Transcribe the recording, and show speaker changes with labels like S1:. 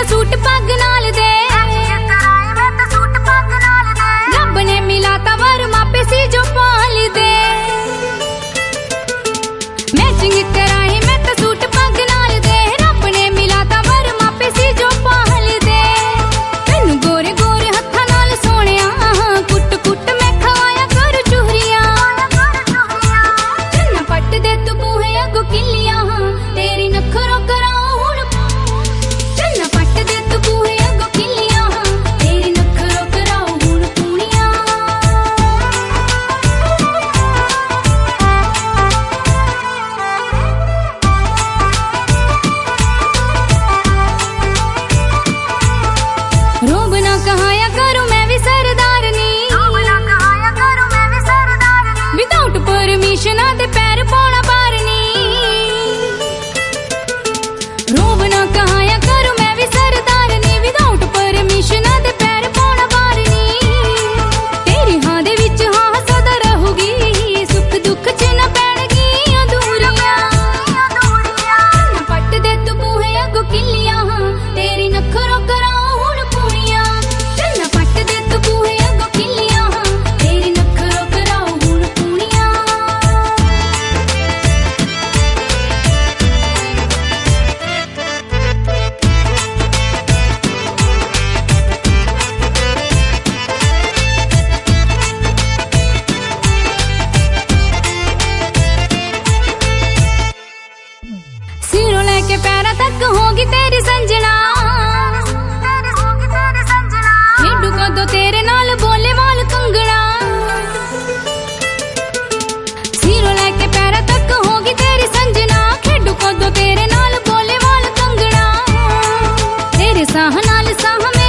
S1: तो सूट पग नाल दे, रब ने मिलाता वर मापे सी जो पाल दे। मैचिंग कराई मैं तो सूट पग नाल दे, रब ने मिलाता वर मापे सी जो पाल दे। तेनू गोरे गोरे हत्थां नाल सोहणिया कुट कुट मैं खवाया कर चूरियां, चन्ना पट दे तू बूहे अगो किलियां, तेरी नखरों कराऊं हुण। चन्ना पट दे तू बूहे अगो किलियां, तेरी नखरों कराऊं हुण पूनियां। रोब ना कहाया करूं मैं भी सरदारनी, विदाउट परमिशन दे पैर पौना बारनी। रोब ना कहाया करूं मैं भी सरदारनी, विदाउट परमिशन दे पैर पौना बारनी। तेरी हां दे विच हां सदा रहूगी, सुख दुख च ना पैणगी अधूरियां। चन्ना पट दे तू बूहे अगो किलियां, तेरी नखरों कराऊं हुण पूनियां। चन्ना पट दे तू बूहे अगो किलियां, तेरी नखरों कराऊं हुण पूनियां। सिरों लेके पैरों तक होगी तेरी संजना, खेडू कदों तेरे नाल बोले वाल कंगना। सिरों लेके पैरों तक होगी तेरी संजना, खेडू कदों तेरे नाल बोले वाल कंगना। तेरे साह नाल साह